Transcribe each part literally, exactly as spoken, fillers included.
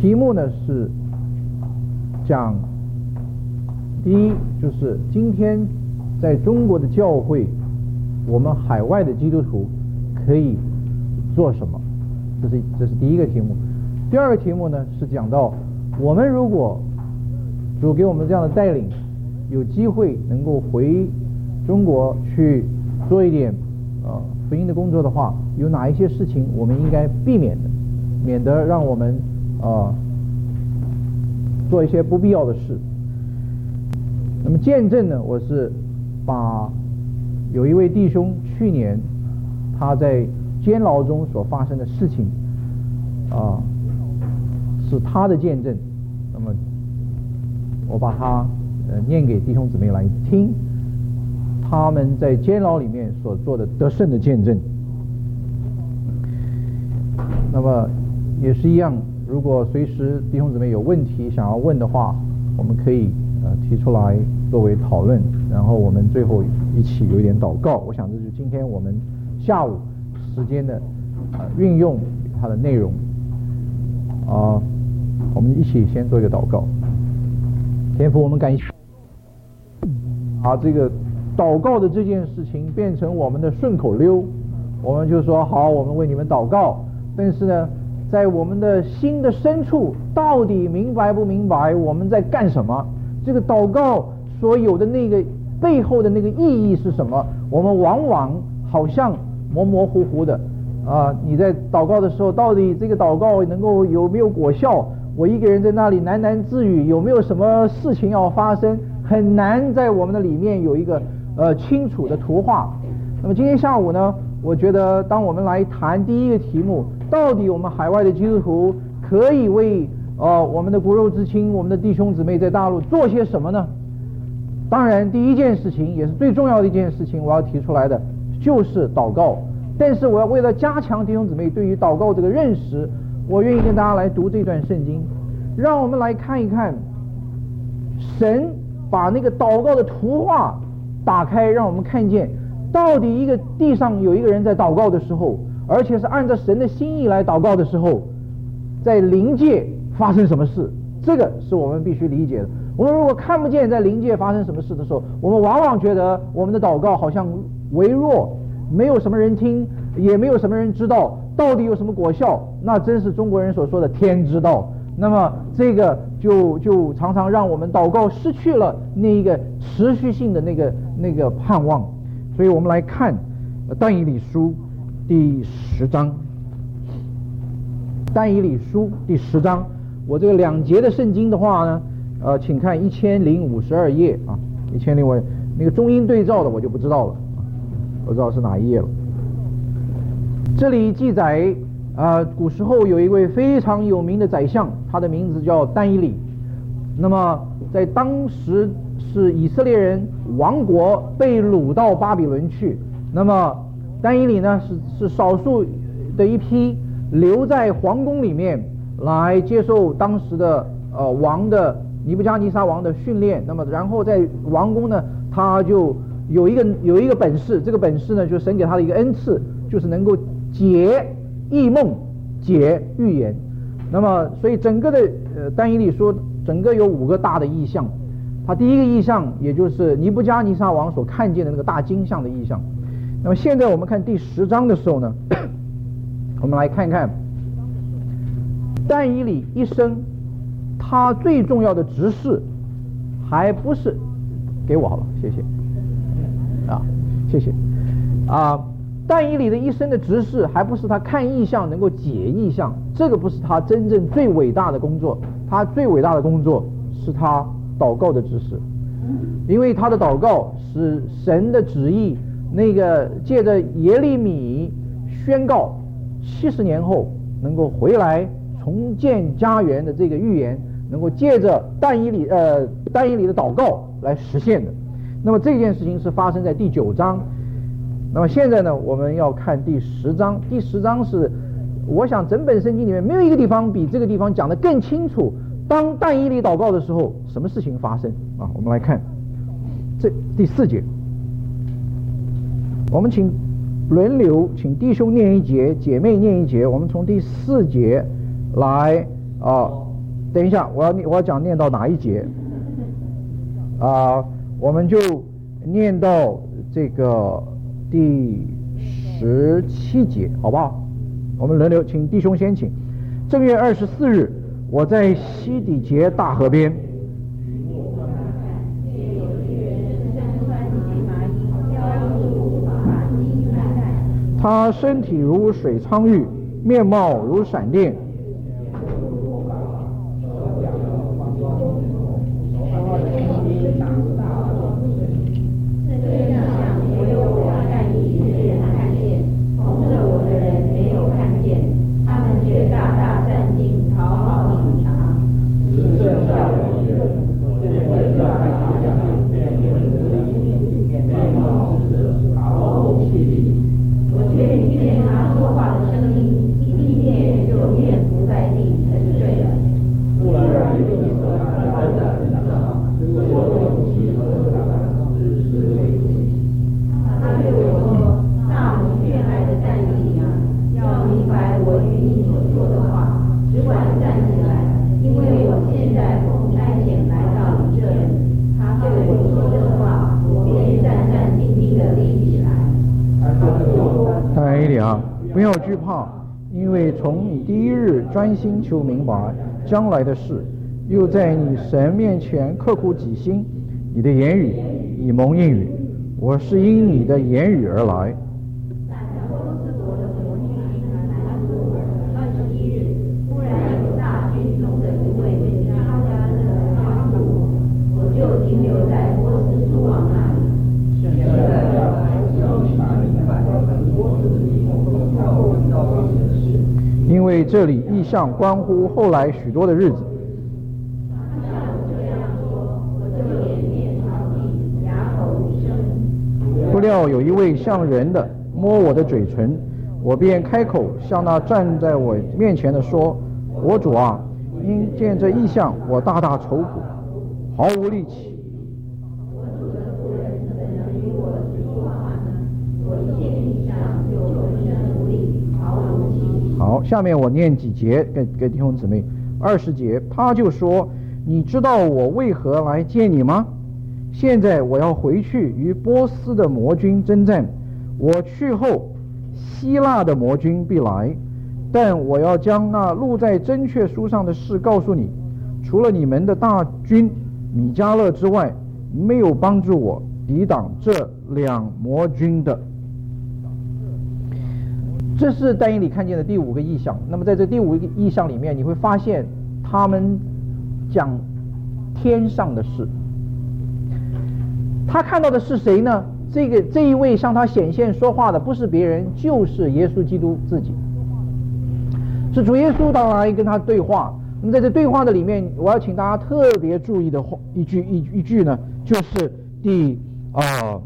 题目呢是讲第一，就是今天在中国的教会，我们海外的基督徒可以做什么？这是这是第一个题目。第二个题目呢是讲到我们如果主给我们这样的带领，有机会能够回中国去做一点呃福音的工作的话，有哪一些事情我们应该避免的，免得让我们呃做一些不必要的事。那么见证呢，我是把有一位弟兄去年他在监牢中所发生的事情啊、呃，是他的见证，那么我把它呃念给弟兄姊妹来听，他们在监牢里面所做的得胜的见证。那么也是一样，如果随时弟兄姊妹有问题想要问的话，我们可以呃提出来作为讨论，然后我们最后一起有一点祷告。我想这就是今天我们下午时间的呃运用它的内容啊、呃。我们一起先做一个祷告。天父，我们感谢啊，这个祷告的这件事情变成我们的顺口溜，我们就说好，我们为你们祷告。但是呢，在我们的心的深处，到底明白不明白我们在干什么？这个祷告所有的那个背后的那个意义是什么？我们往往好像模模糊糊的啊。你在祷告的时候，到底这个祷告能够有没有果效？我一个人在那里喃喃自语，有没有什么事情要发生？很难在我们的里面有一个呃清楚的图画。那么今天下午呢，我觉得当我们来谈第一个题目，到底我们海外的基督徒可以为呃我们的骨肉至亲，我们的弟兄姊妹在大陆做些什么呢？当然第一件事情也是最重要的一件事情，我要提出来的就是祷告。但是我要为了加强弟兄姊妹对于祷告这个认识，我愿意跟大家来读这段圣经，让我们来看一看神把那个祷告的图画打开，让我们看见到底一个地上有一个人在祷告的时候，而且是按照神的心意来祷告的时候，在灵界发生什么事，这个是我们必须理解的。我们如果看不见在灵界发生什么事的时候，我们往往觉得我们的祷告好像微弱，没有什么人听，也没有什么人知道到底有什么果效，那真是中国人所说的天之道。那么这个就就常常让我们祷告失去了那一个持续性的那个那个盼望。所以我们来看但以理书第十章，但以理书第十章，我这个两节的圣经的话呢，呃，请看一千零五十二页啊，一千零五那个中英对照的我就不知道了，不知道是哪一页了。这里记载啊、呃，古时候有一位非常有名的宰相，他的名字叫但以理。那么在当时是以色列人亡国，被掳到巴比伦去。那么但以理呢是是少数的一批留在皇宫里面来接受当时的呃王的尼布加尼撒王的训练。那么然后在王宫呢，他就有一个有一个本事，这个本事呢就是神给他的一个恩赐，就是能够解异梦，解预言。那么所以整个的呃但以理说整个有五个大的异象。他第一个异象也就是尼布加尼撒王所看见的那个大金像的异象。那么现在我们看第十章的时候呢，我们来看看但以理一生他最重要的职事还不是给我好了，谢谢啊，谢谢啊。但以理的一生的职事还不是他看异象能够解异象，这个不是他真正最伟大的工作。他最伟大的工作是他祷告的职事，因为他的祷告使神的旨意那个借着耶利米宣告七十年后能够回来重建家园的这个预言，能够借着但以理呃但以理的祷告来实现的。那么这件事情是发生在第九章。那么现在呢，我们要看第十章。第十章是我想整本圣经里面没有一个地方比这个地方讲得更清楚，当但以理祷告的时候什么事情发生啊？我们来看这第四节，我们请轮流，请弟兄念一节，姐妹念一节。我们从第四节来啊等一下，我要我要讲念到哪一节？啊、呃，我们就念到这个第十七节，好不好？我们轮流，请弟兄先请。正月二十四日，我在西底结大河边。他身体如水苍玉，面貌如闪电。不要惧怕，因为从你第一日专心求明白将来的事，又在你神面前刻苦己心，你的言语以蒙应允。我是因你的言语而来。因为这里意象关乎后来许多的日子。不料有一位像人的摸我的嘴唇，我便开口向那站在我面前的说：我主啊，因见这意象，我大大愁苦，毫无力气。好，下面我念几节给给弟兄姊妹。二十节，他就说：你知道我为何来见你吗？现在我要回去与波斯的魔军征战，我去后，希腊的魔军必来，但我要将那录在真确书上的事告诉你，除了你们的大军米迦勒之外，没有帮助我抵挡这两魔军的。这是但以理看见的第五个异象。那么在这第五个异象里面，你会发现他们讲天上的事。他看到的是谁呢？这个这一位向他显现说话的不是别人，就是耶稣基督自己。是主耶稣到来跟他对话。那么在这对话的里面，我要请大家特别注意的一句一一句呢，就是第啊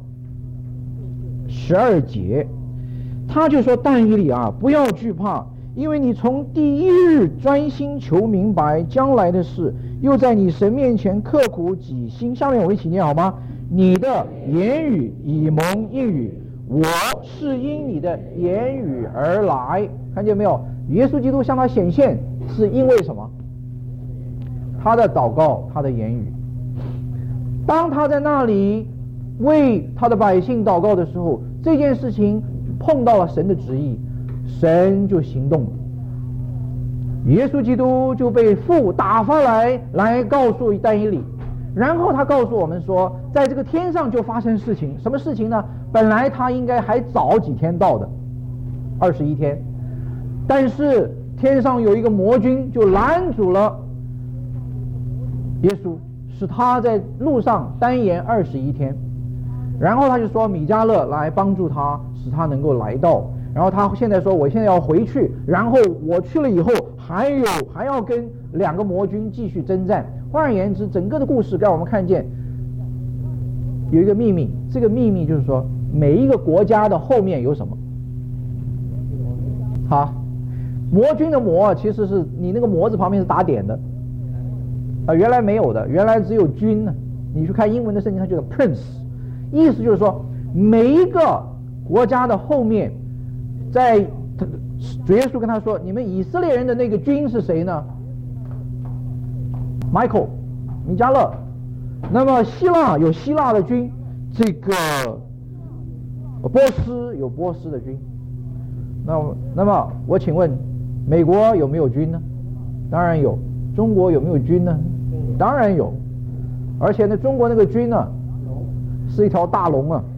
十二节。他就说：但以理啊，不要惧怕，因为你从第一日专心求明白将来的事，又在你神面前刻苦己心。下面我一起念好吗？你的言语以蒙应允，我是因你的言语而来。看见没有？耶稣基督向他显现是因为什么？他的祷告，他的言语。当他在那里为他的百姓祷告的时候，这件事情碰到了神的旨意，神就行动了。耶稣基督就被父打发来，来告诉但以理。然后他告诉我们说，在这个天上就发生事情。什么事情呢？本来他应该还早几天到的，二十一天，但是天上有一个魔军就拦阻了耶稣，使他在路上单延二十一天。然后他就说米迦勒来帮助他，使他能够来到。然后他现在说，我现在要回去，然后我去了以后还有还要跟两个魔军继续征战。换而言之，整个的故事让我们看见有一个秘密，这个秘密就是说，每一个国家的后面有什么？好，魔军的魔其实是你那个魔字旁边是打点的啊、呃，原来没有的，原来只有军呢。你去看英文的圣经，它就叫 prince， 意思就是说，每一个国家的后面，在主耶稣跟他说，你们以色列人的那个军是谁呢？ Michael 米迦勒。那么希腊有希腊的军，这个波斯有波斯的军。那那么我请问，美国有没有军呢？当然有。中国有没有军呢？当然有。而且呢，中国那个军呢，是一条大龙啊。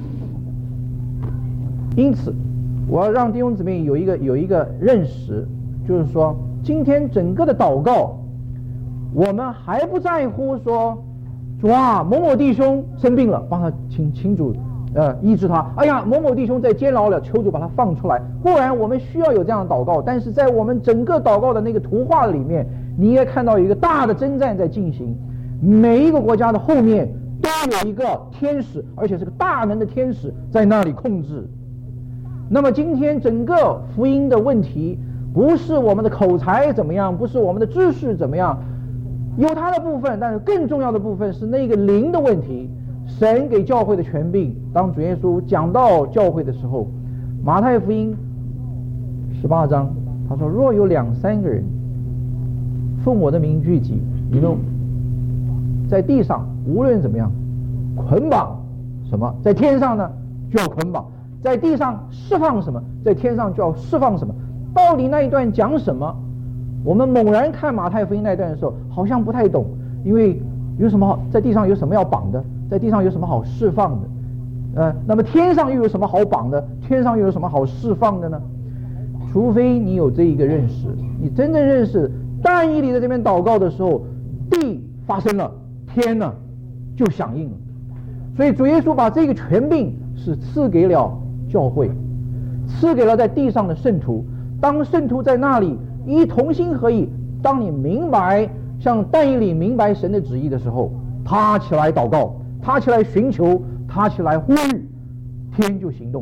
因此，我要让弟兄姊妹有一个有一个认识，就是说，今天整个的祷告，我们还不在乎说，主啊，某某弟兄生病了，帮他请请主呃医治他。哎呀，某某弟兄在监牢了，求主把他放出来。固然我们需要有这样的祷告，但是在我们整个祷告的那个图画里面，你也看到有一个大的征战在进行。每一个国家的后面都有一个天使，而且是个大能的天使在那里控制。那么今天整个福音的问题，不是我们的口才怎么样，不是我们的知识怎么样，有它的部分，但是更重要的部分是那个灵的问题。神给教会的权柄，当主耶稣讲到教会的时候，马太福音十八章他说，若有两三个人奉我的名聚集，你们在地上无论怎么样捆绑什么，在天上呢就要捆绑，在地上释放什么，在天上就要释放什么。到底那一段讲什么？我们猛然看马太福音那一段的时候好像不太懂，因为有什么好在地上有什么要绑的，在地上有什么好释放的，呃，那么天上又有什么好绑的，天上又有什么好释放的呢？除非你有这一个认识，你真正认识但以理在这边祷告的时候，地发生了，天呢就响应了。所以主耶稣把这个权柄是赐给了教会，赐给了在地上的圣徒。当圣徒在那里一同心合意，当你明白像但以理明白神的旨意的时候，他起来祷告，他起来寻求，他起来呼吁，天就行动。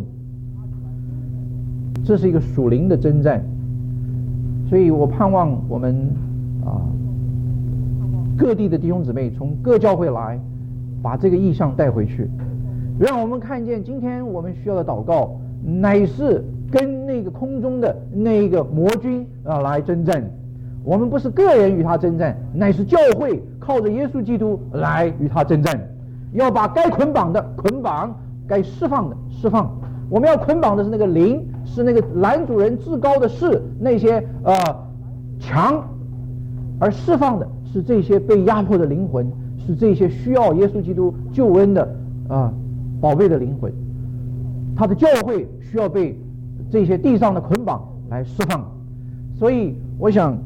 这是一个属灵的征战。所以我盼望我们啊各地的弟兄姊妹从各教会来，把这个意象带回去，让我们看见今天我们需要的祷告乃是跟那个空中的那个魔军啊来征战。我们不是个人与他征战，乃是教会靠着耶稣基督来与他征战。要把该捆绑的捆绑，该释放的释放。我们要捆绑的是那个灵，是那个拦阻人至高的事，那些呃强，而释放的是这些被压迫的灵魂，是这些需要耶稣基督救恩的啊、呃、宝贝的灵魂。他的教会需要被这些地上的捆绑来释放。所以我想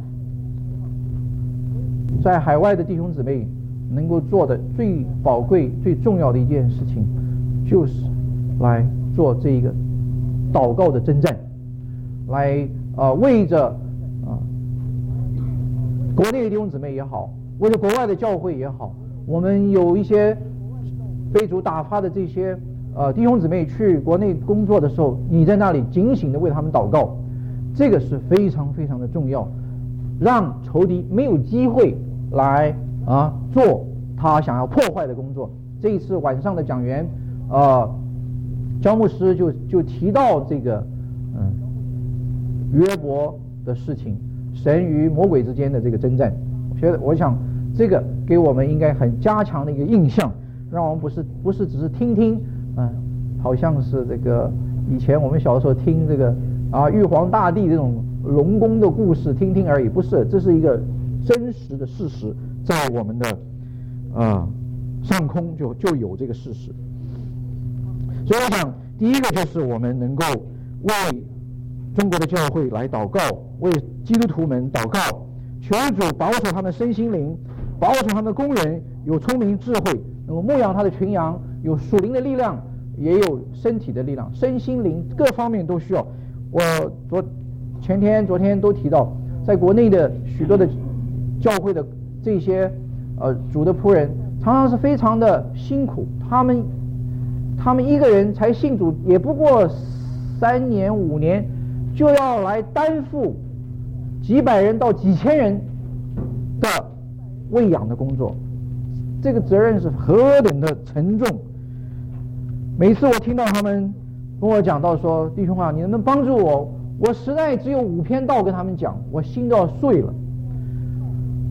在海外的弟兄姊妹能够做的最宝贵最重要的一件事情，就是来做这一个祷告的征战，来呃为着啊、呃、国内的弟兄姊妹也好，为了国外的教会也好，我们有一些被主打发的这些呃弟兄姊妹去国内工作的时候，你在那里警醒的为他们祷告，这个是非常非常的重要，让仇敌没有机会来啊做他想要破坏的工作。这一次晚上的讲员呃焦牧师就就提到这个嗯约伯的事情，神与魔鬼之间的这个征战。我觉得我想这个给我们应该很加强的一个印象，让我们不是不是只是听听嗯好像是这个以前我们小的时候听这个啊玉皇大帝这种龙宫的故事听听而已，不是，这是一个真实的事实，在我们的啊、呃、上空就就有这个事实。所以我想第一个就是我们能够为中国的教会来祷告，为基督徒们祷告，求主保守他们身心灵，保守他们的工人有聪明智慧，能够牧养他的群羊，有属灵的力量，也有身体的力量，身心灵各方面都需要。我昨前天昨天都提到，在国内的许多的教会的这些呃主的仆人常常是非常的辛苦，他们他们一个人才信主也不过三年五年，就要来担负几百人到几千人的喂养的工作，这个责任是何等的沉重。每次我听到他们跟我讲到说，弟兄啊，你能不能帮助我，我实在只有五篇道跟他们讲，我心都要碎了。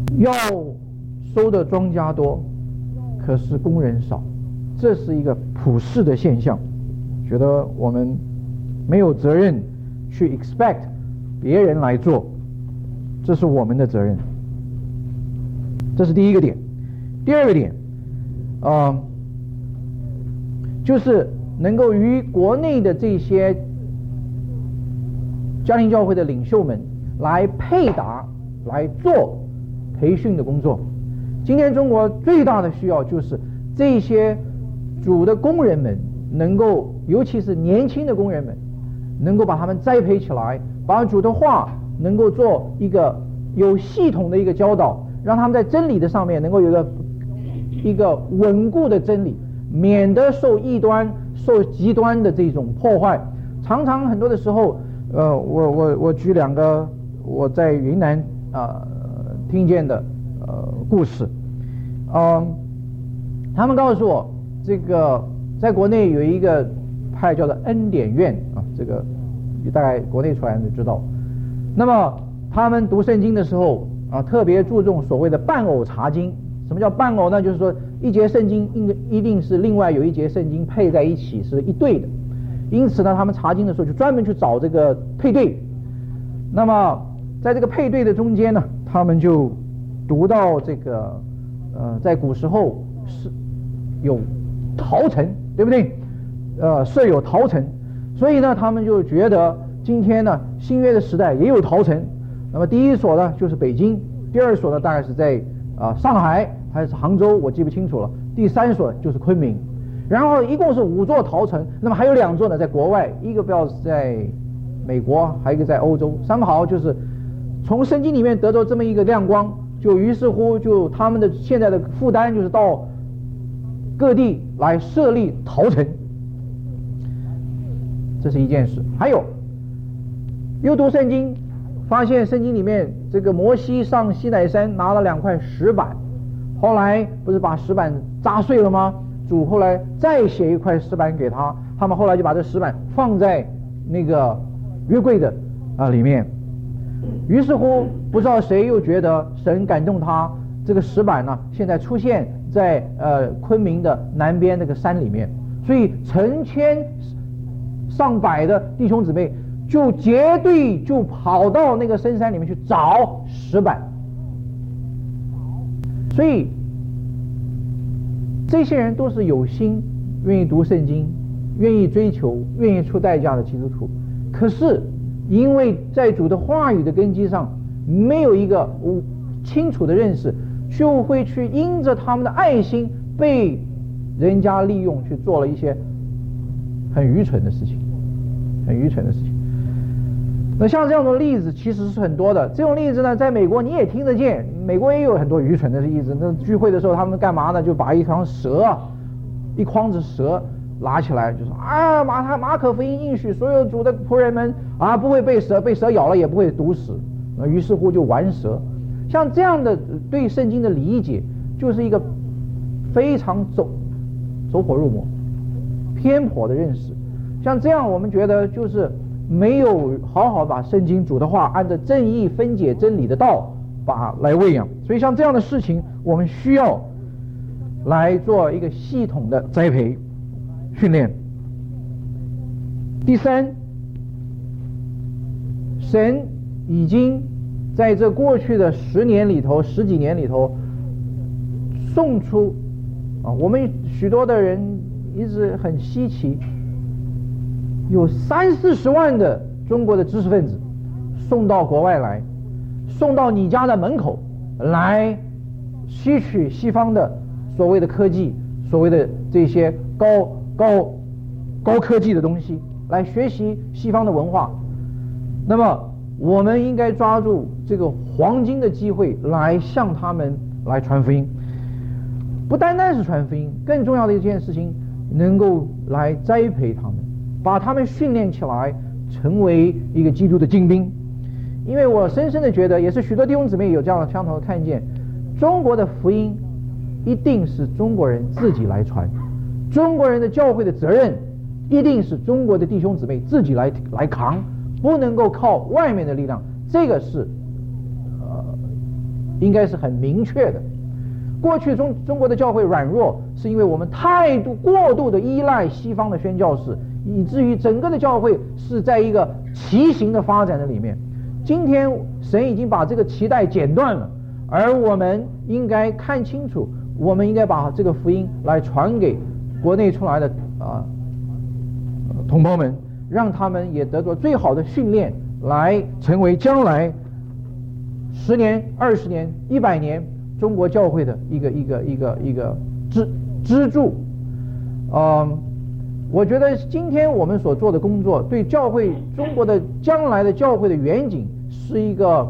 要收的庄稼多，可是工人少，这是一个普世的现象。觉得我们没有责任去 expect 别人来做，这是我们的责任。这是第一个点。第二个点，呃，就是能够与国内的这些家庭教会的领袖们来配搭，来做培训的工作。今天中国最大的需要就是这些主的工人们能够，尤其是年轻的工人们，能够把他们栽培起来，把主的话能够做一个有系统的一个教导，让他们在真理的上面能够有一个一个稳固的真理，免得受异端、受极端的这种破坏。常常很多的时候，呃，我我我举两个我在云南啊、呃、听见的呃故事，嗯、呃，他们告诉我，这个在国内有一个派叫做恩典院啊，这个大概国内出来就知道。那么他们读圣经的时候啊，特别注重所谓的伴偶查经。什么叫伴偶呢？就是说一节圣经应一定是另外有一节圣经配在一起，是一对的。因此呢，他们查经的时候就专门去找这个配对。那么在这个配对的中间呢，他们就读到这个呃，在古时候是有陶城，对不对？呃，设有陶城，所以呢，他们就觉得今天呢，新约的时代也有陶城。那么第一所呢就是北京，第二所呢大概是在啊、呃、上海还是杭州，我记不清楚了。第三所就是昆明，然后一共是五座陶城。那么还有两座呢在国外，一个不知道是在美国，还有一个在欧洲。三好就是从圣经里面得到这么一个亮光，就于是乎就他们的现在的负担就是到各地来设立陶城，这是一件事。还有又读圣经，发现圣经里面这个摩西上西乃山拿了两块石板，后来不是把石板砸碎了吗？主后来再写一块石板给他，他们后来就把这石板放在那个约柜的啊里面。于是乎不知道谁又觉得神感动他，这个石板呢现在出现在呃昆明的南边那个山里面，所以成千上百的弟兄姊妹就结队就跑到那个深山里面去找石板。所以这些人都是有心愿意读圣经，愿意追求，愿意出代价的基督徒。可是因为在主的话语的根基上没有一个清楚的认识，就会去因着他们的爱心被人家利用，去做了一些很愚蠢的事情，很愚蠢的事情。那像这样的例子其实是很多的。这种例子呢，在美国你也听得见，美国也有很多愚蠢的例子。那聚会的时候他们干嘛呢？就把一条蛇，一筐子蛇拉起来，就说啊，马他马可福音应许所有主的仆人们啊不会被蛇被蛇咬了也不会毒死。那于是乎就玩蛇。像这样的对圣经的理解，就是一个非常走走火入魔、偏颇的认识。像这样我们觉得就是没有好好把圣经主的话按照正义分解真理的道把来喂养。所以像这样的事情我们需要来做一个系统的栽培训练。第三，神已经在这过去的十年里头十几年里头送出啊，我们许多的人一直很稀奇，有三四十万的中国的知识分子送到国外来，送到你家的门口来吸取西方的所谓的科技，所谓的这些高高高科技的东西，来学习西方的文化。那么我们应该抓住这个黄金的机会来向他们来传福音。不单单是传福音，更重要的一件事情，能够来栽培他们，把他们训练起来，成为一个基督的精兵。因为我深深的觉得，也是许多弟兄姊妹有这样的相同的看见，中国的福音一定是中国人自己来传，中国人的教会的责任一定是中国的弟兄姊妹自己来来扛，不能够靠外面的力量。这个是呃应该是很明确的。过去中中国的教会软弱，是因为我们太度过度的依赖西方的宣教士，以至于整个的教会是在一个畸形的发展的里面。今天神已经把这个脐带剪断了，而我们应该看清楚，我们应该把这个福音来传给国内出来的啊、呃、同胞们，让他们也得到最好的训练，来成为将来十年、二十年、一百年中国教会的一个一个一个一个支支柱。嗯，我觉得今天我们所做的工作，对教会中国的将来的教会的远景，是一个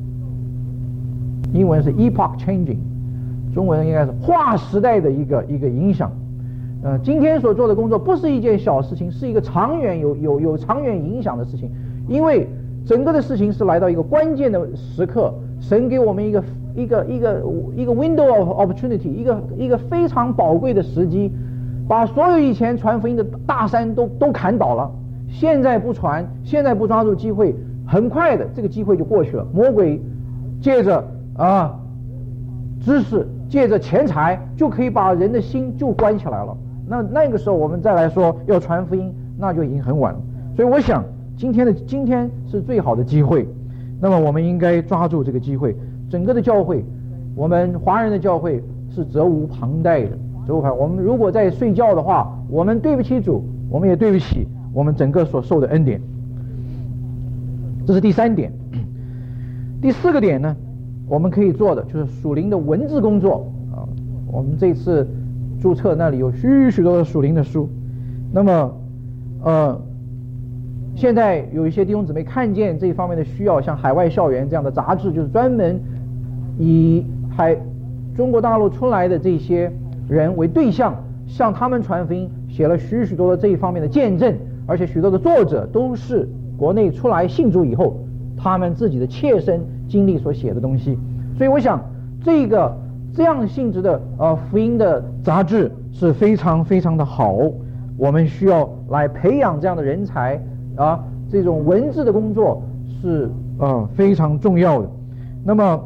英文是 epoch changing， 中文应该是划时代的一个一个影响。呃，今天所做的工作不是一件小事情，是一个长远有有有长远影响的事情，因为整个的事情是来到一个关键的时刻，神给我们一个一个一个一个 window of opportunity， 一个一个非常宝贵的时机，把所有以前传福音的大山都都砍倒了。现在不传，现在不抓住机会，很快的这个机会就过去了。魔鬼借着啊知识，借着钱财，就可以把人的心就关起来了。那那个时候我们再来说要传福音，那就已经很晚了。所以我想今天的今天是最好的机会，那么我们应该抓住这个机会。整个的教会，我们华人的教会是责无旁贷的，责无旁贷。我们如果在睡觉的话，我们对不起主，我们也对不起我们整个所受的恩典。这是第三点。第四个点呢，我们可以做的就是属灵的文字工作啊。我们这次注册那里有许许多的属灵的书，那么呃现在有一些弟兄姊妹看见这一方面的需要，像海外校园这样的杂志，就是专门以海中国大陆出来的这些人为对象，向他们传福音，写了许许多的这一方面的见证，而且许多的作者都是国内出来信主以后他们自己的切身经历所写的东西。所以我想这个这样性质的呃福音的杂志是非常非常的好，我们需要来培养这样的人才啊，这种文字的工作是呃非常重要的。那么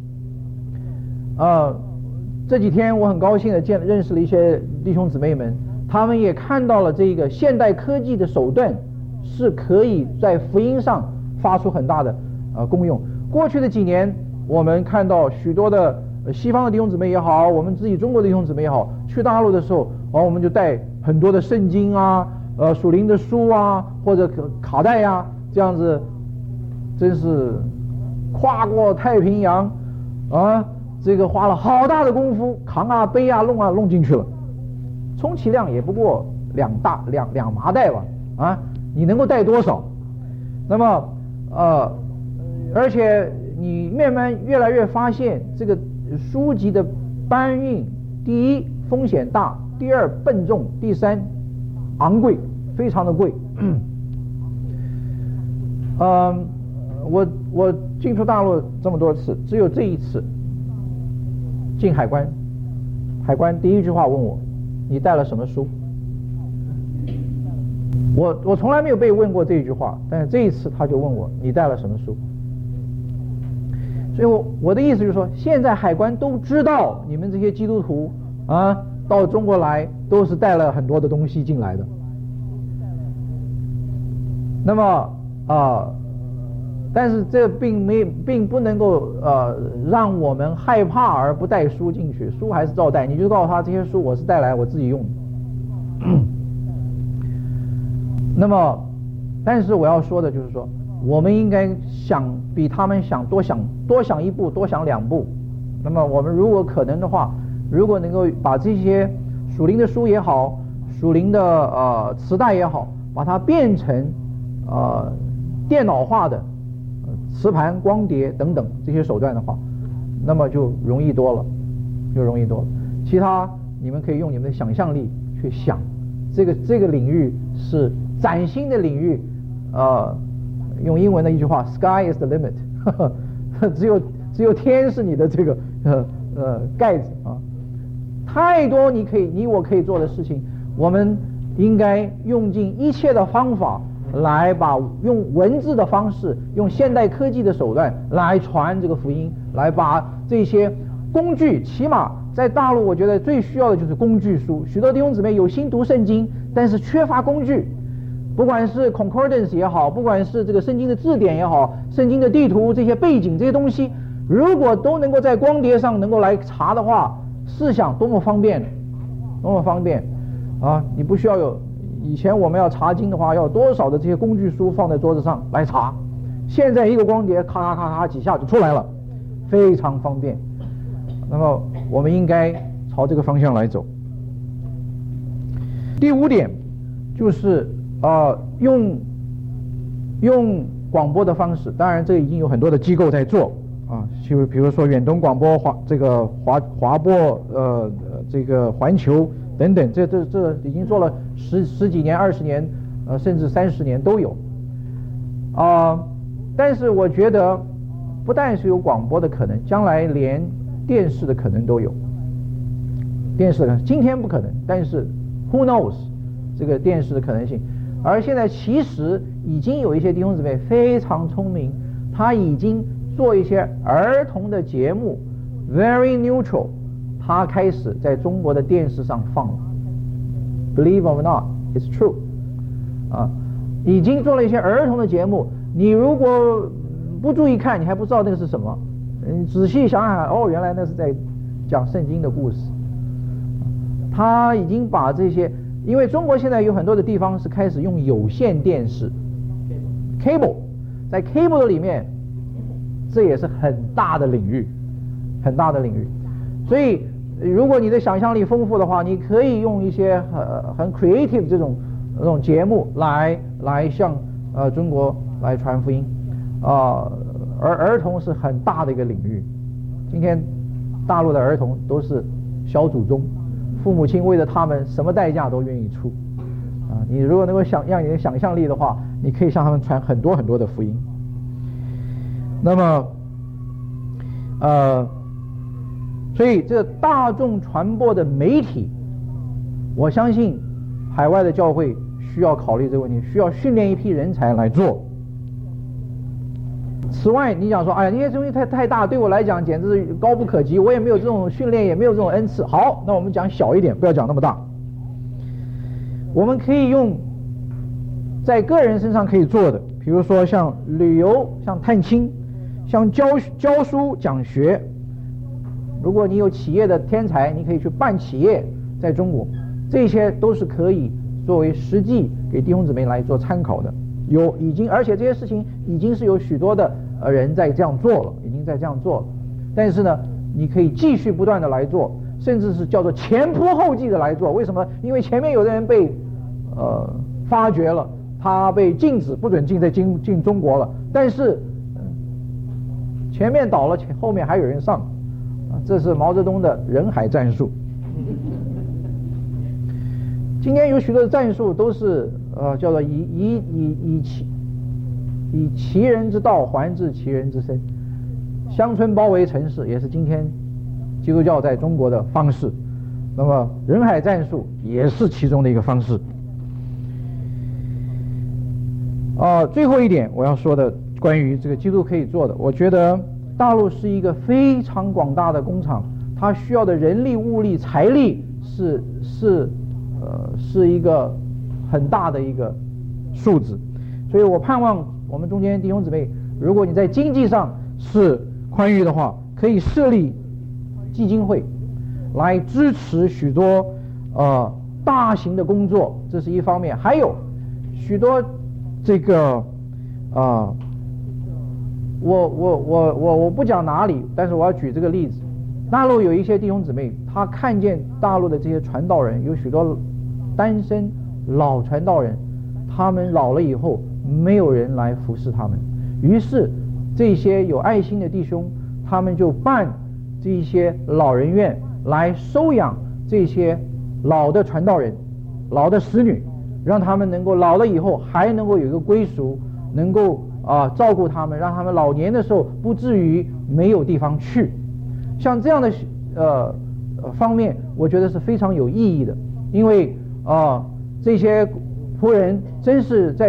呃这几天我很高兴的见认识了一些弟兄姊妹们，他们也看到了这个现代科技的手段是可以在福音上发出很大的呃功用。过去的几年我们看到许多的西方的弟兄姊妹也好，我们自己中国的弟兄姊妹也好，去大陆的时候，然后我们就带很多的圣经啊，呃属灵的书啊，或者卡带啊，这样子真是跨过太平洋啊，这个花了好大的功夫扛啊背啊弄啊弄进去了，充其量也不过两大两两麻袋吧啊，你能够带多少？那么呃而且你慢慢越来越发现这个书籍的搬运，第一风险大，第二笨重，第三昂贵，非常的贵。嗯，我我进出大陆这么多次，只有这一次进海关，海关第一句话问我你带了什么书。我我从来没有被问过这一句话，但是这一次他就问我你带了什么书。所以我我的意思就是说，现在海关都知道你们这些基督徒啊到中国来都是带了很多的东西进来的。那么啊、呃，但是这并没并不能够呃让我们害怕而不带书进去，书还是照带。你就告诉他这些书我是带来我自己用的。那么，但是我要说的就是说，我们应该想比他们想多想多想一步，多想两步。那么我们如果可能的话，如果能够把这些属灵的书也好，属灵的呃磁带也好，把它变成呃电脑化的、呃、磁盘、光碟等等这些手段的话，那么就容易多了，就容易多了。其他你们可以用你们的想象力去想，这个这个领域是崭新的领域，呃。用英文的一句话 ，Sky is the limit， 呵呵只有只有天是你的这个呃呃盖子啊，太多你可以你我可以做的事情，我们应该用尽一切的方法来把用文字的方式，用现代科技的手段来传这个福音，来把这些工具，起码在大陆我觉得最需要的就是工具书。许多弟兄姊妹有心读圣经，但是缺乏工具，不管是 concordance 也好，不管是这个圣经的字典也好，圣经的地图这些背景这些东西，如果都能够在光碟上能够来查的话，试想多么方便，多么方便啊！你不需要有以前我们要查经的话，要多少的这些工具书放在桌子上来查，现在一个光碟咔咔咔咔几下就出来了，非常方便。那么我们应该朝这个方向来走。第五点就是呃用用广播的方式，当然这已经有很多的机构在做啊，就比如说远东广播、华这个华华播呃这个环球等等，这这这已经做了十十几年、二十年，呃甚至三十年都有啊、呃。但是我觉得不但是有广播的可能，将来连电视的可能都有。电视的可能今天不可能，但是 who knows 这个电视的可能性。而现在其实已经有一些弟兄姊妹非常聪明，他已经做一些儿童的节目 very neutral， 他开始在中国的电视上放了。 Believe or not, it's true 啊，已经做了一些儿童的节目，你如果不注意看，你还不知道那个是什么，你仔细想想，哦，原来那是在讲圣经的故事。他已经把这些，因为中国现在有很多的地方是开始用有线电视 cable， 在 cable 的里面，这也是很大的领域，很大的领域。所以如果你的想象力丰富的话，你可以用一些很很 creative 这种这种节目来来向呃中国来传福音啊、呃。而儿童是很大的一个领域，今天大陆的儿童都是小祖宗，父母亲为了他们什么代价都愿意出啊！你如果能够想让你的想象力的话，你可以向他们传很多很多的福音。那么，呃，所以这大众传播的媒体，我相信海外的教会需要考虑这个问题，需要训练一批人才来做。此外，你讲说，哎呀，那些东西太太大，对我来讲简直是高不可及，我也没有这种训练，也没有这种恩赐。好，那我们讲小一点，不要讲那么大。我们可以用在个人身上可以做的，比如说像旅游、像探亲、像教教书讲学。如果你有企业的天才，你可以去办企业，在中国，这些都是可以作为实际给弟兄姊妹来做参考的。有已经，而且这些事情已经是有许多的呃人在这样做了，已经在这样做了。但是呢，你可以继续不断的来做，甚至是叫做前仆后继的来做。为什么？因为前面有的人被呃发掘了，他被禁止不准进在进进中国了，但是、呃、前面倒了，前后面还有人上啊，这是毛泽东的人海战术。今天有许多的战术都是呃叫做以以以以其以其人之道还治其人之身，乡村包围城市也是今天基督教在中国的方式，那么人海战术也是其中的一个方式。啊、呃，最后一点我要说的关于这个基督可以做的，我觉得大陆是一个非常广大的工厂，它需要的人力、物力、财力是是。呃，是一个很大的一个数字，所以我盼望我们中间弟兄姊妹，如果你在经济上是宽裕的话，可以设立基金会来支持许多呃大型的工作，这是一方面。还有许多这个啊、呃，我我我我我不讲哪里，但是我要举这个例子。大陆有一些弟兄姊妹，他看见大陆的这些传道人，有许多单身老传道人，他们老了以后没有人来服侍他们，于是这些有爱心的弟兄，他们就办这些老人院来收养这些老的传道人、老的使女，让他们能够老了以后还能够有一个归属，能够啊照顾他们，让他们老年的时候不至于没有地方去。像这样的呃方面，我觉得是非常有意义的，因为啊、呃，这些仆人真是在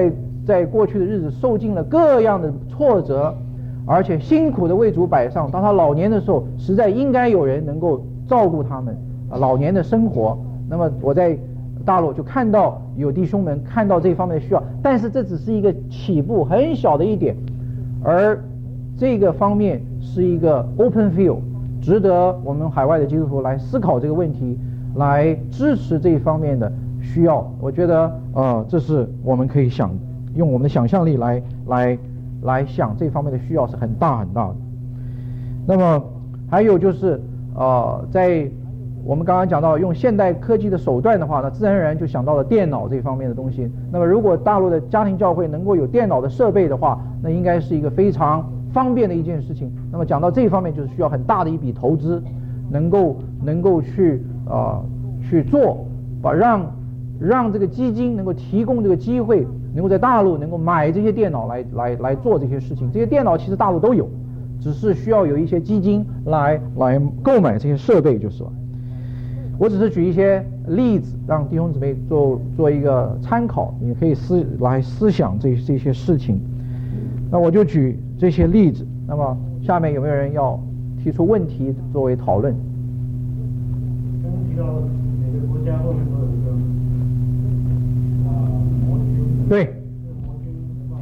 在过去的日子受尽了各样的挫折，而且辛苦的为主摆上。当他老年的时候，实在应该有人能够照顾他们啊老年的生活。那么我在大陆就看到有弟兄们看到这方面的需要，但是这只是一个起步很小的一点，而这个方面是一个 open field， 值得我们海外的基督徒来思考这个问题，来支持这一方面的需要。我觉得呃，这是我们可以想用我们的想象力来来来想这方面的需要是很大很大的。那么还有就是呃，在我们刚刚讲到用现代科技的手段的话呢，自然而然就想到了电脑这方面的东西。那么如果大陆的家庭教会能够有电脑的设备的话，那应该是一个非常方便的一件事情。那么讲到这方面，就是需要很大的一笔投资，能够能够去呃去做，把让让这个基金能够提供这个机会，能够在大陆能够买这些电脑来来来做这些事情。这些电脑其实大陆都有，只是需要有一些基金来来购买这些设备就是了。我只是举一些例子，让弟兄姊妹做做一个参考，也可以思来思想这这些事情。那我就举这些例子。那么下面有没有人要提出问题作为讨论？ 刚刚提到每个国家后面都有一个啊魔军。 对。 魔军不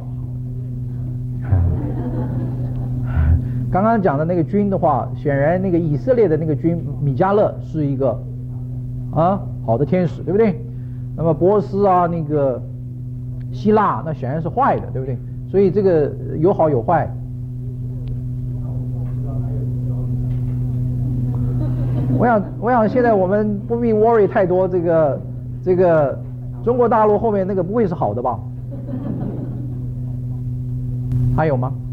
好。 刚刚讲的那个军的话，显然那个以色列的那个军米迦勒是一个啊好的天使，对不对？那么波斯啊，那个希腊那显然是坏的，对不对？所以这个有好有坏。我想，我想现在我们不必 worry 太多，这个这个中国大陆后面那个不会是好的吧？还有吗？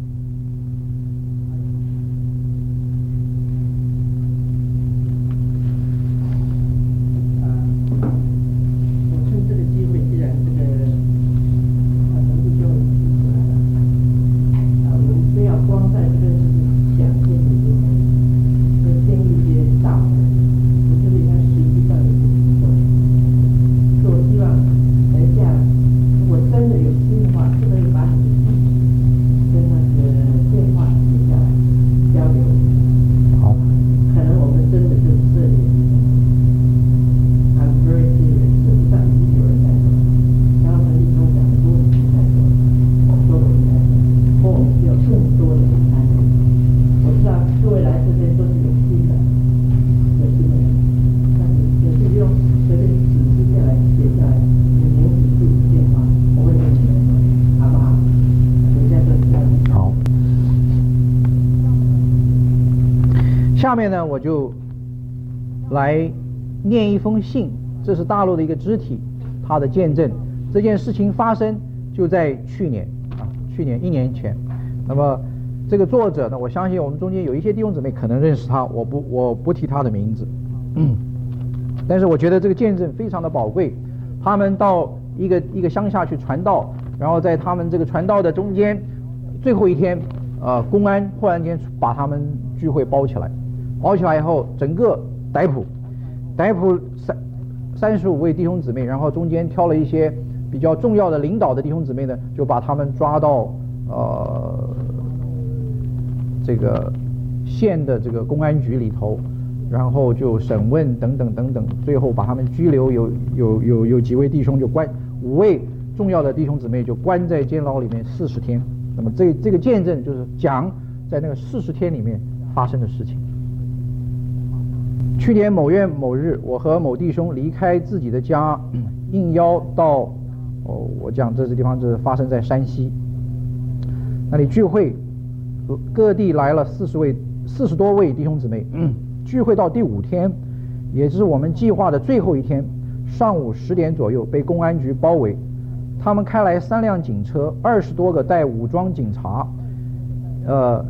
下面呢，我就来念一封信，这是大陆的一个肢体，他的见证。这件事情发生就在去年啊，去年一年前。那么这个作者呢，我相信我们中间有一些弟兄姊妹可能认识他，我不我不提他的名字，嗯，但是我觉得这个见证非常的宝贵。他们到一个一个乡下去传道，然后在他们这个传道的中间，最后一天，呃，公安忽然间把他们聚会包起来。包起来以后，整个逮捕，逮捕三三十五位弟兄姊妹，然后中间挑了一些比较重要的领导的弟兄姊妹呢，就把他们抓到呃这个县的这个公安局里头，然后就审问等等等等，最后把他们拘留，有有有有几位弟兄就关，五位重要的弟兄姊妹就关在监牢里面四十天。那么这这个见证就是讲在那个四十天里面发生的事情。去年某月某日，我和某弟兄离开自己的家，应邀到哦，我讲这个地方是发生在山西，那里聚会，各地来了四十位、四十多位弟兄姊妹。嗯，聚会到第五天，也就是我们计划的最后一天，上午十点左右被公安局包围，他们开来三辆警车，二十多个带武装警察，呃，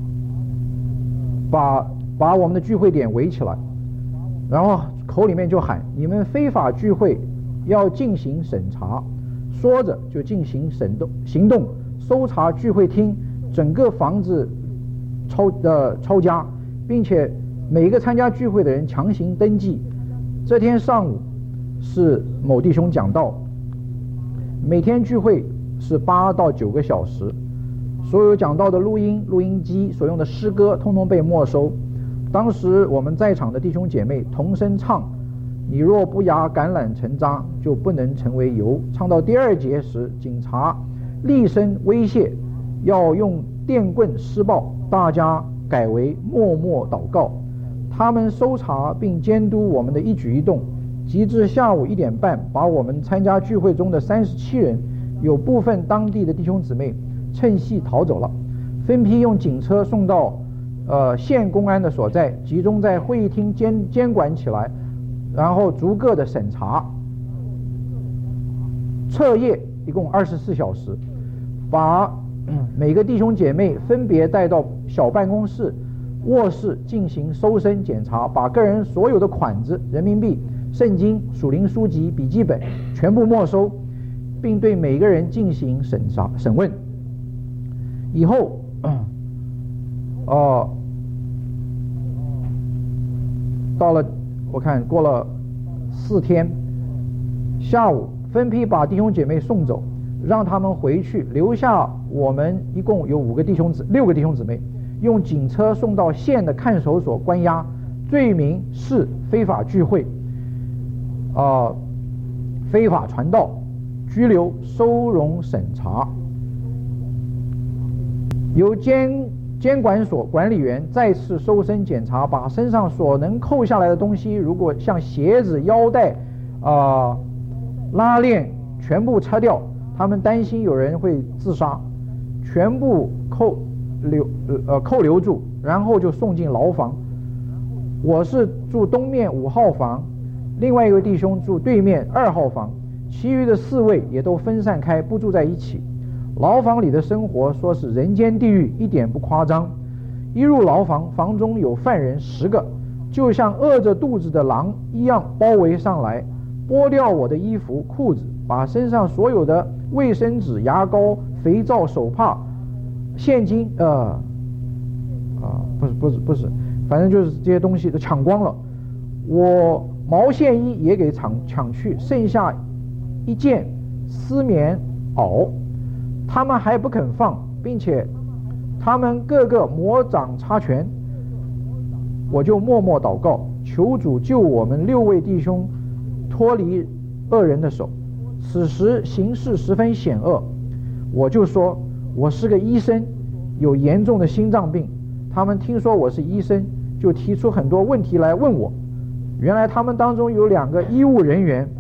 把把我们的聚会点围起来。然后口里面就喊：“你们非法聚会，要进行审查。”说着就进行审动行动，搜查聚会厅，整个房子抄呃抄家，并且每一个参加聚会的人强行登记。这天上午是某弟兄讲道，每天聚会是八到九个小时。所有讲道的录音、录音机所用的诗歌，通通被没收。当时我们在场的弟兄姐妹同声唱：“你若不压橄榄成渣，就不能成为油。”唱到第二节时，警察厉声威胁，要用电棍施暴，大家改为默默祷告。他们搜查并监督我们的一举一动，及至下午一点半，把我们参加聚会中的三十七人，有部分当地的弟兄姊妹趁隙逃走了，分批用警车送到呃县公安的所在，集中在会议厅监监管起来，然后逐个的审查。彻夜一共二十四小时，把、嗯、每个弟兄姐妹分别带到小办公室、卧室进行搜身检查，把个人所有的款子、人民币、圣经、属灵书籍、笔记本全部没收，并对每个人进行审查审问。以后，呃，到了我看过了四天，下午分批把弟兄姐妹送走，让他们回去，留下我们一共有五个弟兄姊六个弟兄姊妹，用警车送到县的看守所关押，罪名是非法聚会、啊、呃、非法传道、拘留、收容审查。由监监管所管理员再次搜身检查，把身上所能扣下来的东西，如果像鞋子、腰带、啊、呃、拉链，全部拆掉。他们担心有人会自杀，全部扣留呃扣留住，然后就送进牢房。我是住东面五号房，另外一位弟兄住对面二号房，其余的四位也都分散开，不住在一起。牢房里的生活说是人间地狱，一点不夸张。一入牢房，房中有犯人十个，就像饿着肚子的狼一样包围上来，剥掉我的衣服裤子，把身上所有的卫生纸、牙膏、肥皂、手帕、现金呃啊不是不是不是反正就是这些东西都抢光了。我毛线衣也给抢抢去，剩下一件丝棉袄，他们还不肯放，并且他们个个魔掌插拳。我就默默祷告，求主救我们六位弟兄脱离恶人的手。此时形势十分险恶，我就说我是个医生，有严重的心脏病。他们听说我是医生，就提出很多问题来问我。原来他们当中有两个医务人员，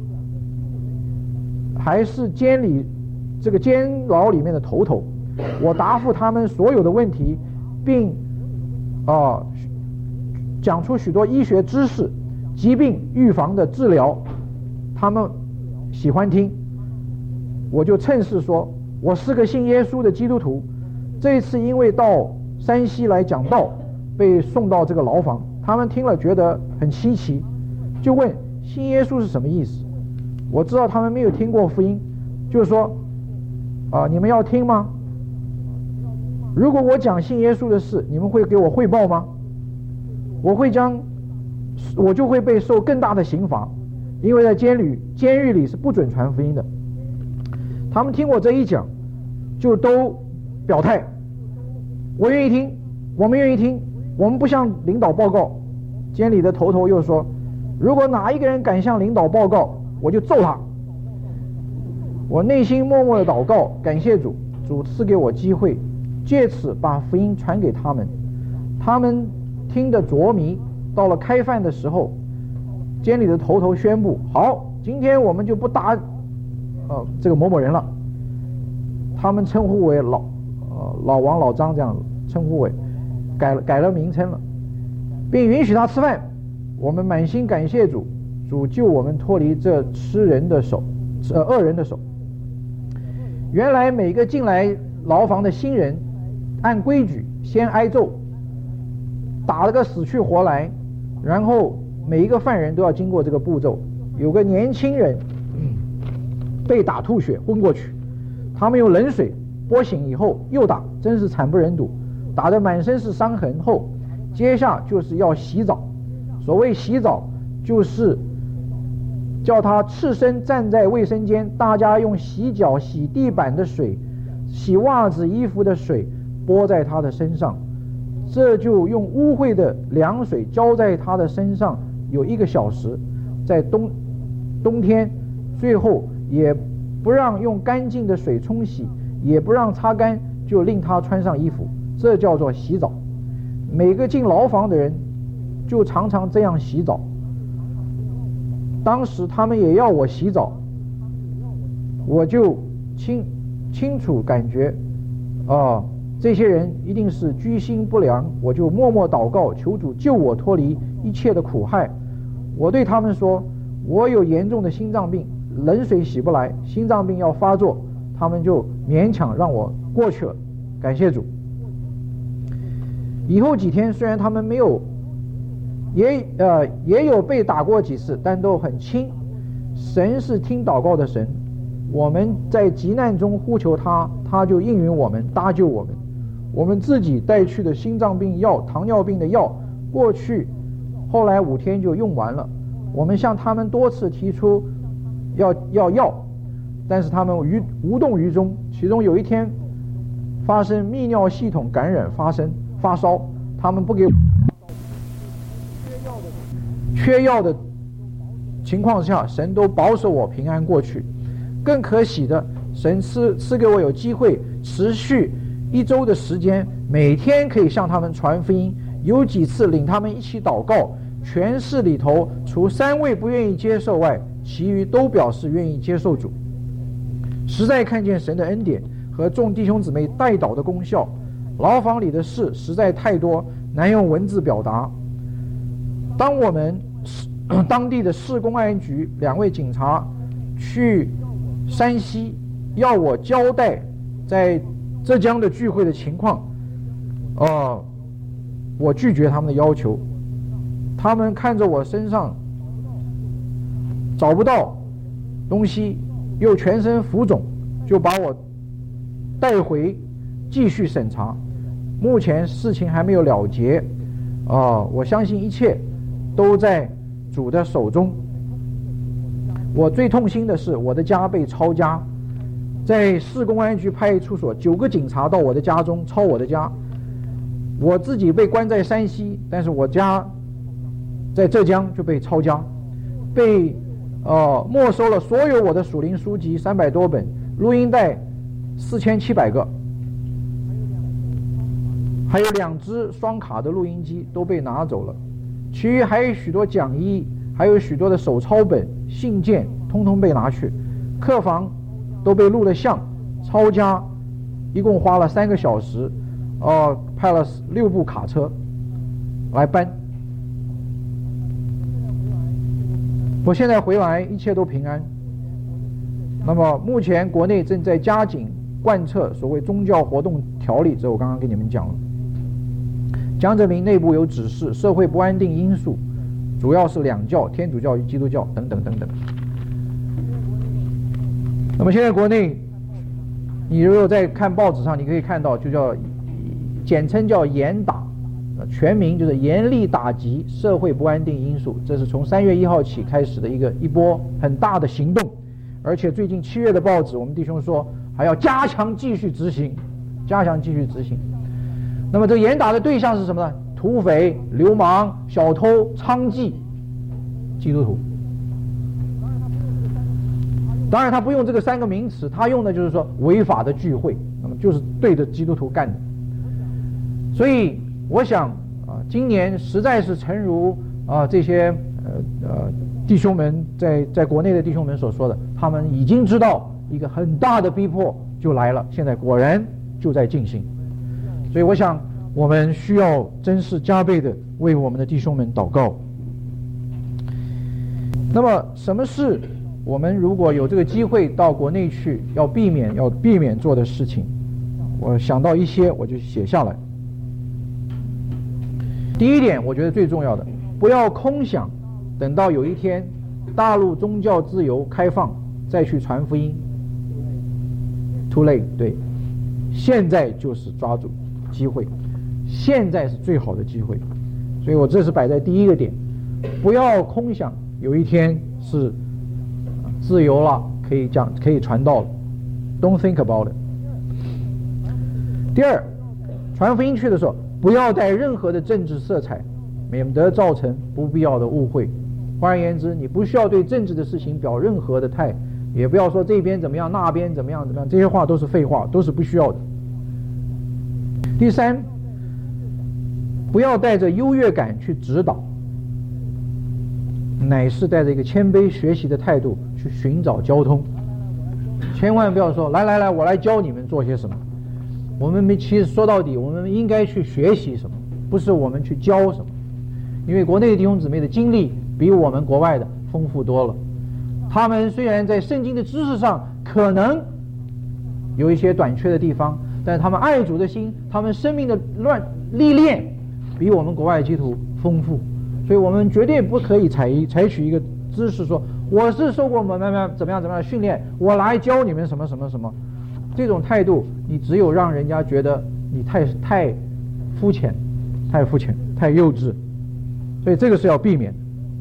还是监里这个监牢里面的头头。我答复他们所有的问题，并啊、呃、讲出许多医学知识、疾病预防的治疗，他们喜欢听。我就趁势说我是个信耶稣的基督徒，这一次因为到山西来讲道，被送到这个牢房。他们听了觉得很稀奇，就问信耶稣是什么意思。我知道他们没有听过福音，就说啊、呃，你们要听吗？如果我讲信耶稣的事，你们会给我汇报吗？我会将我就会被受更大的刑罚，因为在监狱监狱里是不准传福音的。他们听我这一讲，就都表态，我愿意听，我们愿意听，我们不向领导报告。监里的头头又说，如果哪一个人敢向领导报告，我就揍他。我内心默默的祷告，感谢主，主赐给我机会，借此把福音传给他们。他们听得着迷。到了开饭的时候，监里的头头宣布，好，今天我们就不打呃这个某某人了。他们称呼为老呃老王老张这样子称呼为，改了改了名称了，并允许他吃饭。我们满心感谢主，主救我们脱离这吃人的手，呃恶人的手。原来每个进来牢房的新人，按规矩先挨揍，打了个死去活来，然后每一个犯人都要经过这个步骤。有个年轻人、嗯、被打吐血昏过去，他们用冷水拨醒以后又打，真是惨不忍睹，打得满身是伤痕后，接下就是要洗澡。所谓洗澡，就是叫他赤身站在卫生间，大家用洗脚、洗地板的水、洗袜子、衣服的水泼在他的身上，这就用污秽的凉水浇在他的身上有一个小时，在冬冬天，最后也不让用干净的水冲洗，也不让擦干，就令他穿上衣服，这叫做洗澡。每个进牢房的人就常常这样洗澡。当时他们也要我洗澡，我就清清楚感觉啊，这些人一定是居心不良，我就默默祷告，求主救我脱离一切的苦害。我对他们说，我有严重的心脏病，冷水洗不来，心脏病要发作，他们就勉强让我过去了，感谢主。以后几天虽然他们没有也呃也有被打过几次，但都很轻。神是听祷告的神，我们在急难中呼求他，他就应允我们，搭救我们。我们自己带去的心脏病药、糖尿病的药，过去后来五天就用完了。我们向他们多次提出要要药，但是他们于无动于衷。其中有一天发生泌尿系统感染，发生发烧，他们不给缺药的情况下，神都保守我平安过去。更可喜的，神赐赐给我有机会持续一周的时间，每天可以向他们传福音。有几次领他们一起祷告，全市里头除三位不愿意接受外，其余都表示愿意接受主。实在看见神的恩典和众弟兄姊妹代祷的功效。牢房里的事实在太多，难用文字表达。当我们当地的市公安局两位警察去山西要我交代在浙江的聚会的情况，呃，我拒绝他们的要求。他们看着我身上找不到东西，又全身浮肿，就把我带回继续审查。目前事情还没有了结，啊、呃，我相信一切都在主的手中。我最痛心的是我的家被抄家，在市公安局派出所，九个警察到我的家中抄我的家。我自己被关在山西，但是我家在浙江就被抄家，被呃没收了所有我的属灵书籍三百多本，录音带四千七百个，还有两只双卡的录音机都被拿走了，其余还有许多讲义，还有许多的手抄本、信件，通通被拿去。客房都被录了像，抄家一共花了三个小时，呃，派了六部卡车来搬。我现在回来，一切都平安。那么目前国内正在加紧贯彻所谓宗教活动条例，这我刚刚跟你们讲了。江泽民内部有指示，社会不安定因素主要是两教，天主教与基督教等等等等。那么现在国内，你如果在看报纸上，你可以看到，就叫简称叫严打，全名就是严厉打击社会不安定因素。这是从三月一号起开始的一个一波很大的行动，而且最近七月的报纸，我们弟兄说还要加强继续执行，加强继续执行。那么这个严打的对象是什么呢？土匪、流氓、小偷、娼妓、基督徒。当然他不用这个三个名词，他用的就是说违法的聚会，那么就是对着基督徒干的。所以我想啊，今年实在是诚如啊这些呃呃弟兄们在在国内的弟兄们所说的，他们已经知道一个很大的逼迫就来了，现在果然就在进行。所以我想我们需要真是加倍的为我们的弟兄们祷告。那么什么是我们如果有这个机会到国内去要避免要避免做的事情？我想到一些我就写下来。第一点，我觉得最重要的，不要空想等到有一天大陆宗教自由开放再去传福音。 too late， 对，现在就是抓住机会，现在是最好的机会，所以我这是摆在第一个点，不要空想有一天是自由了，可以讲可以传道了。Don't think about it。第二，传福音去的时候，不要带任何的政治色彩，免得造成不必要的误会。换而言之，你不需要对政治的事情表任何的态，也不要说这边怎么样，那边怎么样怎么样，这些话都是废话，都是不需要的。第三，不要带着优越感去指导，乃是带着一个谦卑学习的态度去寻找交通。千万不要说来来来，我来教你们做些什么。我们没，其实说到底，我们应该去学习什么，不是我们去教什么。因为国内的弟兄姊妹的经历比我们国外的丰富多了。他们虽然在圣经的知识上可能有一些短缺的地方，但他们爱主的心，他们生命的乱历练比我们国外的基督徒丰富。所以我们绝对不可以采一采取一个姿势说，我是受过怎么样怎么样怎么样的训练，我来教你们什么什么什么。这种态度，你只有让人家觉得你太太肤浅、太肤浅、太幼稚，所以这个是要避免。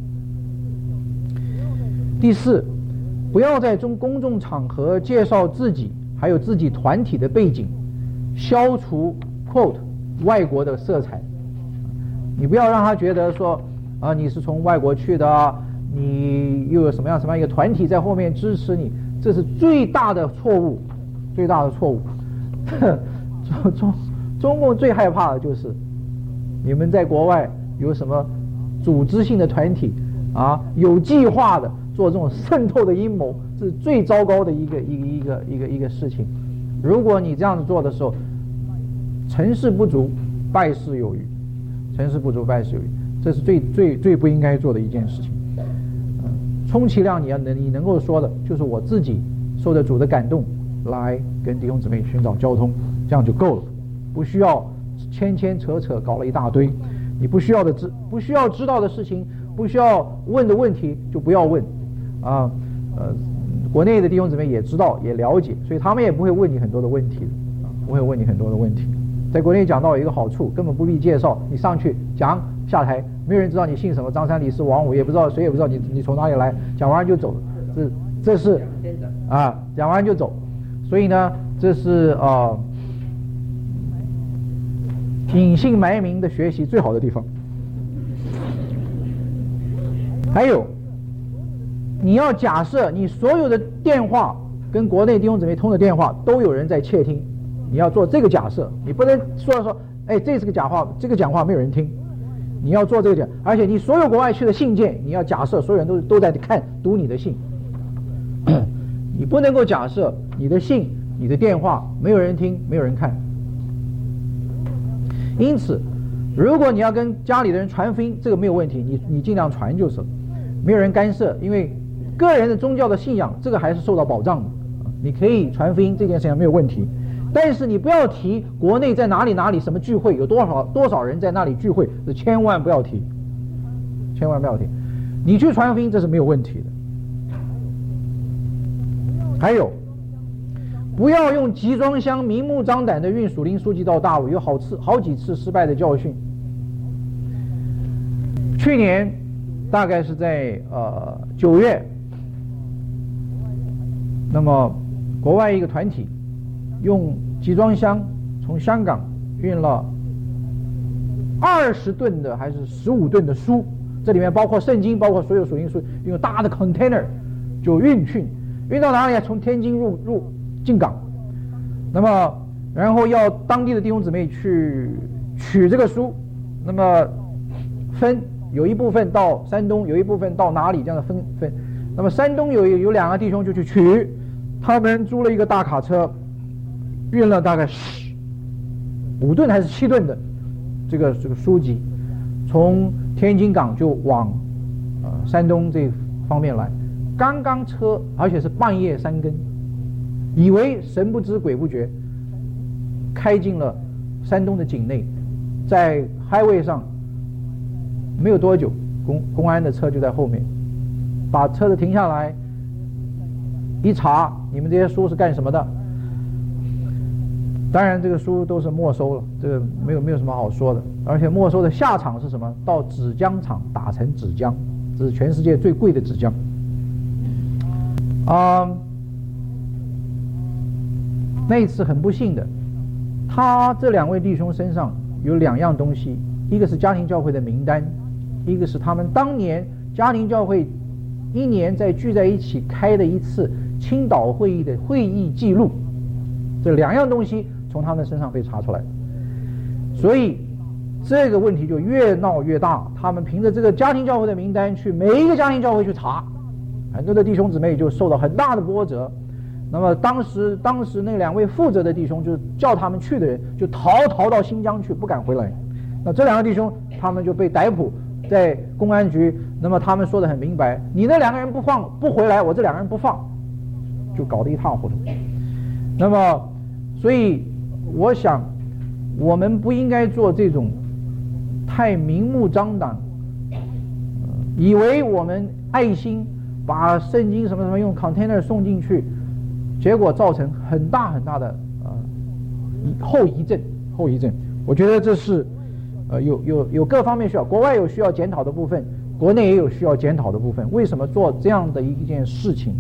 第四，不要在中公众场合介绍自己还有自己团体的背景，消除 quote 外国的色彩。你不要让他觉得说啊，你是从外国去的，你又有什么样什么样一个团体在后面支持你，这是最大的错误。最大的错误，中中中共最害怕的就是你们在国外有什么组织性的团体啊，有计划的做这种渗透的阴谋，这是最糟糕的一个一个一个一个一个事情。如果你这样子做的时候，成事不足，败事有余，成事不足，败事有余，这是最最最不应该做的一件事情。嗯，充其量你要能你能够说的就是我自己受着主的感动，来跟弟兄姊妹寻找交通，这样就够了，不需要牵牵扯扯搞了一大堆，你不需要的知不需要知道的事情，不需要问的问题就不要问，啊，呃，国内的弟兄姊妹也知道也了解，所以他们也不会问你很多的问题，啊，不会问你很多的问题。在国内讲道有一个好处，根本不必介绍，你上去讲下台，没有人知道你姓什么，张三李四王五，也不知道谁也不知道你你从哪里来，讲完就走了，这这是啊，讲完就走。所以呢，这是呃隐姓埋名的学习最好的地方。还有，你要假设你所有的电话跟国内弟兄姊妹通的电话都有人在窃听，你要做这个假设，你不能说说，哎，这是个假话，这个讲话没有人听，你要做这个假，而且你所有国外去的信件，你要假设所有人都都在看读你的信。你不能够假设你的信、你的电话没有人听、没有人看。因此，如果你要跟家里的人传福音，这个没有问题，你你尽量传就是了，没有人干涉，因为个人的宗教的信仰这个还是受到保障的，你可以传福音这件事情没有问题。但是你不要提国内在哪里哪里什么聚会，有多少多少人在那里聚会，这千万不要提，千万不要提。你去传福音这是没有问题的。还有，不要用集装箱明目张胆的运属灵书籍到大陆，有好次好几次失败的教训。去年大概是在呃九月，那么国外一个团体用集装箱从香港运了二十吨的还是十五吨的书，这里面包括圣经，包括所有属灵书，用大的 container 就运去。运到哪里啊？从天津入入进港，那么然后要当地的弟兄姊妹去取这个书，那么分有一部分到山东，有一部分到哪里这样的分分。那么山东有有两个弟兄就去取，他们租了一个大卡车，运了大概十五吨还是七吨的这个这个书籍，从天津港就往呃山东这方面来。刚刚车，而且是半夜三更，以为神不知鬼不觉，开进了山东的境内，在 highway 上没有多久，公公安的车就在后面，把车子停下来，一查，你们这些书是干什么的？当然，这个书都是没收了，这个没有没有什么好说的。而且没收的下场是什么？到纸浆厂打成纸浆，这是全世界最贵的纸浆。 啊、嗯，那一次很不幸的，他这两位弟兄身上有两样东西，一个是家庭教会的名单，一个是他们当年家庭教会一年在聚在一起开的一次青岛会议的会议记录，这两样东西从他们身上被查出来，所以这个问题就越闹越大。他们凭着这个家庭教会的名单去每一个家庭教会去查，很多的弟兄姊妹就受到很大的波折。那么当时当时那两位负责的弟兄，就是叫他们去的人，就逃逃到新疆去，不敢回来。那这两个弟兄他们就被逮捕在公安局，那么他们说得很明白，你那两个人不放不回来，我这两个人不放，就搞得一塌糊涂。那么所以我想我们不应该做这种太明目张胆，以为我们爱心把圣经什么什么用 container 送进去，结果造成很大很大的呃后遗症后遗症。我觉得这是呃有有有各方面需要，国外有需要检讨的部分，国内也有需要检讨的部分。为什么做这样的一件事情？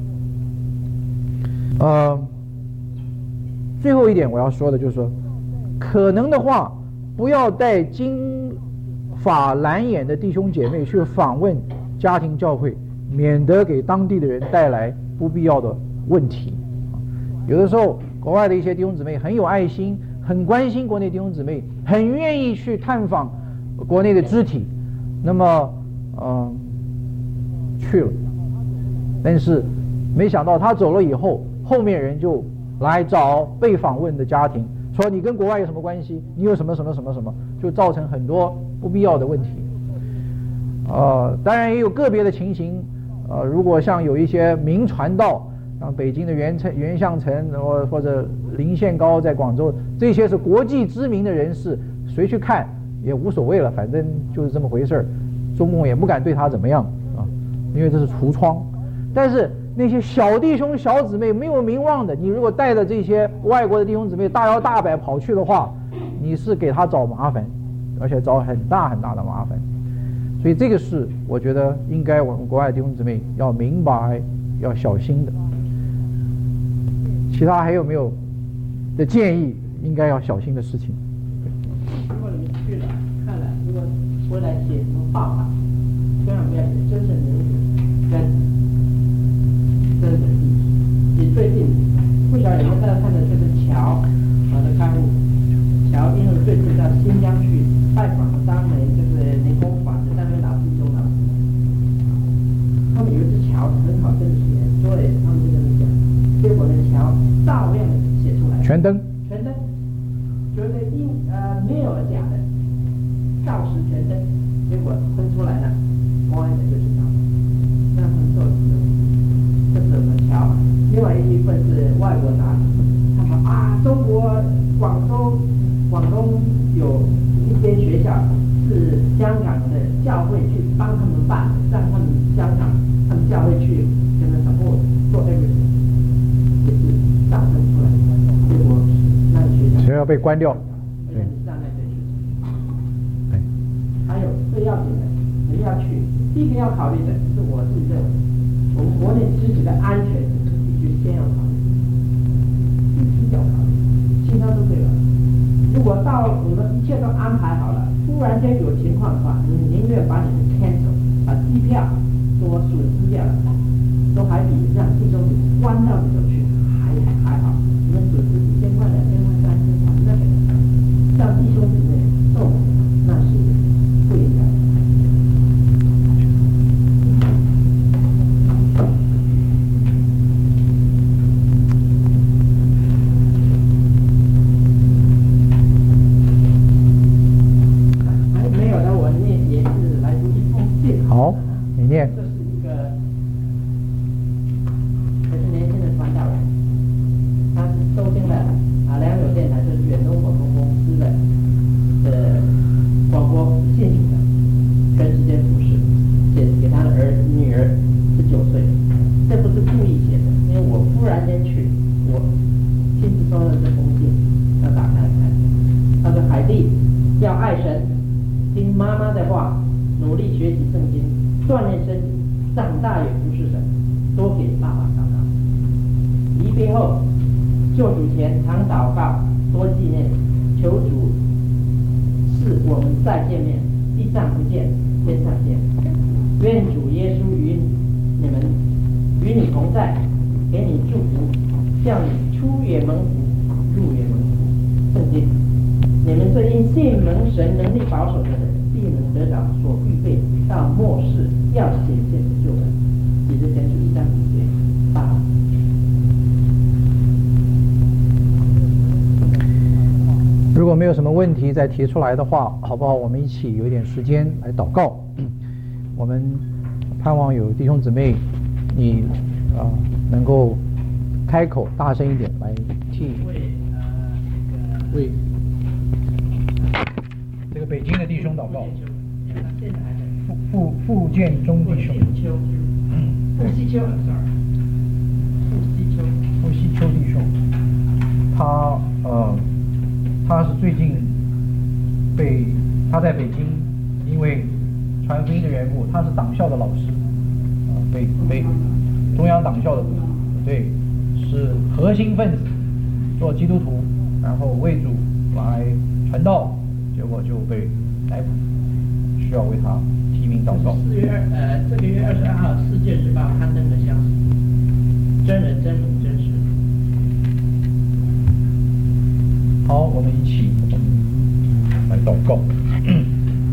呃，最后一点我要说的就是说，可能的话，不要带金发蓝眼的弟兄姐妹去访问家庭教会，免得给当地的人带来不必要的问题。有的时候国外的一些弟兄姊妹很有爱心，很关心国内弟兄姊妹，很愿意去探访国内的肢体，那么呃去了，但是没想到他走了以后，后面人就来找被访问的家庭，说你跟国外有什么关系，你有什么什么什么什么，就造成很多不必要的问题。呃当然也有个别的情形，呃如果像有一些名传道，像北京的袁成袁相成，或或者林宪高在广州，这些是国际知名的人士，谁去看也无所谓了，反正就是这么回事儿，中共也不敢对他怎么样啊，因为这是橱窗。但是那些小弟兄小姊妹没有名望的，你如果带着这些外国的弟兄姊妹大摇大摆跑去的话，你是给他找麻烦，而且找很大很大的麻烦。所以这个是我觉得应该我们国外弟兄姊妹要明白，要小心的。其他还有没有的建议应该要小心的事情？ 如果你去了看了，如果回来写什么报道，千万不要写真实人物跟真实地址。你最近不晓得有没有大家看到这个侨啊的刊物，侨因为最近到新疆去拜访了当年就是民工法的单位老师兄老师，他们有一只侨很好真写，所以他们就这么讲。结果呢，侨照样写出来， 全登， 全登，绝对因呃没有假的，照实全登，结果登出来了，公安局就知道了，那他们做这是我们侨。另外一份是外国杂志，他说啊，中国广州、广东有一间学校是香港的教会去帮他们办，让他们香港他们教会去跟他 support 做 everything。也是上升出来，结果那个学校谁要被关掉？ 对，让那对学生。还有最要紧的，你要去，第一个要考虑的是我自己认为，我们国内自己的安全必须先要考虑，必须要考虑，其他都对了。如果到你们一切都安排好了，突然间有情况的话，你宁愿把你的 cancel， 把机票都损失掉了，都还比让弟兄姊妹关到里头去。还好，你们损失几千块、两千块、三千块，那个让弟兄姊妹受，那是不应该的。还没有的，我念也是来自一封信。 好，你念。 这是一个，也是年轻的传道人。他是收听了啊良友电台，就是远东广播公司的呃广播信息的，跟时间服饰写给他的儿女儿十九岁，这不是故意写的，因为我忽然间去，我亲自收到这封信，要打开看。他说：“海蒂要爱神，听妈妈的话，努力学习圣经，锻炼身体，长大也服侍神。 多给爸爸祷告。离别后，救主前常祷告，多纪念，求主是我们再见面，地上不见，天上见。愿主耶稣与你们与你同在，给你祝福，叫你出也蒙福，入也蒙福。圣经，你们这因信蒙神能力保守的人，必能得到所预备到末世要显现的救恩。彼得前书一章五节八。 如果没有什么问题再提出来的话，好不好？我们一起有一点时间来祷告。我们盼望有弟兄姊妹，你啊、呃、能够开口大声一点来替为呃为这个北京的弟兄祷告。傅傅傅建中弟兄， 嗯，傅西秋 ，sorry， 傅西秋， 傅西秋弟兄，他呃。他是最近被他在北京因为传福音的缘故，他是党校的老师，啊、呃，被被中央党校的对是核心分子，做基督徒，然后为主来传道，结果就被逮捕，需要为他提名祷告。 四月二呃这个月二十二号，《世界日报》刊登的消息，真人真名真事。 好，我们一起来祷告。